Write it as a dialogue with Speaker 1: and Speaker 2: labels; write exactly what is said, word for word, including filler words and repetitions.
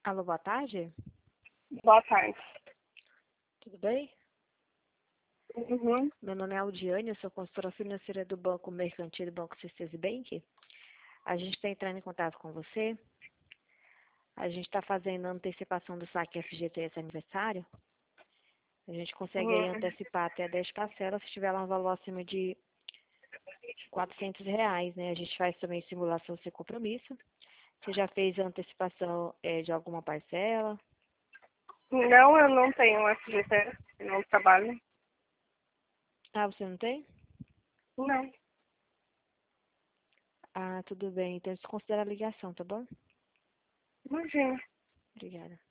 Speaker 1: Alô, boa tarde.
Speaker 2: Boa tarde.
Speaker 1: Tudo bem?
Speaker 2: Uhum.
Speaker 1: Meu nome é Aldiane, eu sou consultora financeira do Banco Mercantil do Banco Cestes Bank. A gente está entrando em contato com você. A gente está fazendo a antecipação do saque F G T S aniversário. A gente consegue aí
Speaker 2: Uhum.
Speaker 1: antecipar até dez parcelas se tiver lá um valor acima de quatrocentos reais, né? A gente faz também simulação sem compromisso. Você já fez a antecipação eh, de alguma parcela?
Speaker 2: Não, eu não tenho F G T, eu não trabalho.
Speaker 1: Ah, você não tem?
Speaker 2: Não.
Speaker 1: Ah, tudo bem. Então, desconsidera a ligação, tá bom?
Speaker 2: Imagina.
Speaker 1: Obrigada.